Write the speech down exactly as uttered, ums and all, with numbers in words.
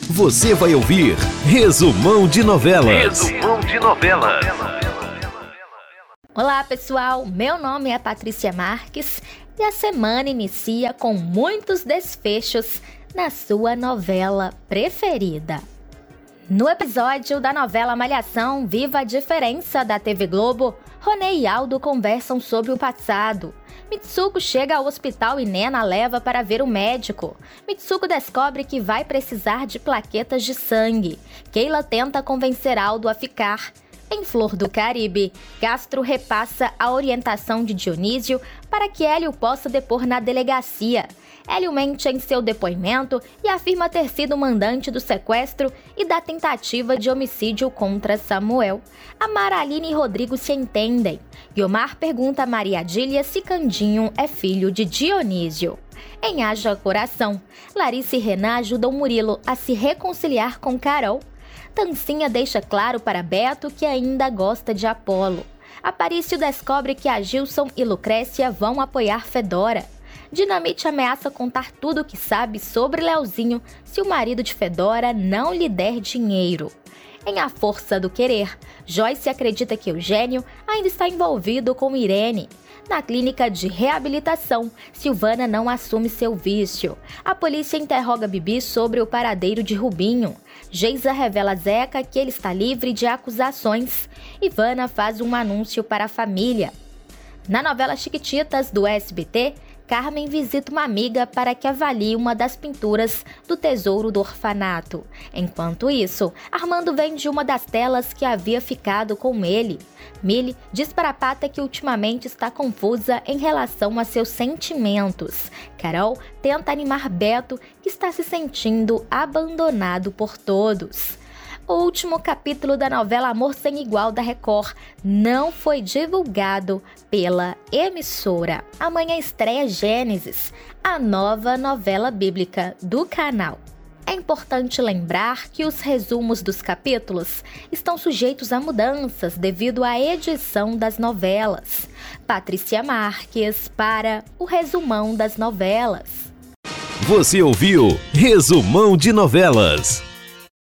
Você vai ouvir Resumão de Novelas. Resumão de Novelas. Olá, pessoal. Meu nome é Patrícia Marques e a semana inicia com muitos desfechos na sua novela preferida. No episódio da novela Malhação, Viva a Diferença da T V Globo, Ronei e Aldo conversam sobre o passado. Mitsuko chega ao hospital e Nena leva para ver o médico. Mitsuko descobre que vai precisar de plaquetas de sangue. Keila tenta convencer Aldo a ficar. Em Flor do Caribe, Castro repassa a orientação de Dionísio para que Hélio possa depor na delegacia. Hélio mente em seu depoimento e afirma ter sido o mandante do sequestro e da tentativa de homicídio contra Samuel. Amaraline e Rodrigo se entendem. Guiomar pergunta a Maria Adília se Candinho é filho de Dionísio. Em Haja Coração, Larissa e Renan ajudam Murilo a se reconciliar com Carol. Tancinha deixa claro para Beto que ainda gosta de Apolo. Aparício descobre que a Gilson e Lucrécia vão apoiar Fedora. Dinamite ameaça contar tudo o que sabe sobre Leozinho se o marido de Fedora não lhe der dinheiro. Em A Força do Querer, Joyce acredita que Eugênio ainda está envolvido com Irene. Na clínica de reabilitação, Silvana não assume seu vício. A polícia interroga Bibi sobre o paradeiro de Rubinho. Geisa revela a Zeca que ele está livre de acusações. Ivana faz um anúncio para a família. Na novela Chiquititas do S B T, Carmen visita uma amiga para que avalie uma das pinturas do tesouro do orfanato. Enquanto isso, Armando vende uma das telas que havia ficado com ele. Milly diz para Pata que ultimamente está confusa em relação a seus sentimentos. Carol tenta animar Beto, que está se sentindo abandonado por todos. O último capítulo da novela Amor Sem Igual da Record não foi divulgado pela emissora. Amanhã estreia Gênesis, a nova novela bíblica do canal. É importante lembrar que os resumos dos capítulos estão sujeitos a mudanças devido à edição das novelas. Patrícia Marques para o Resumão das Novelas. Você ouviu Resumão de Novelas.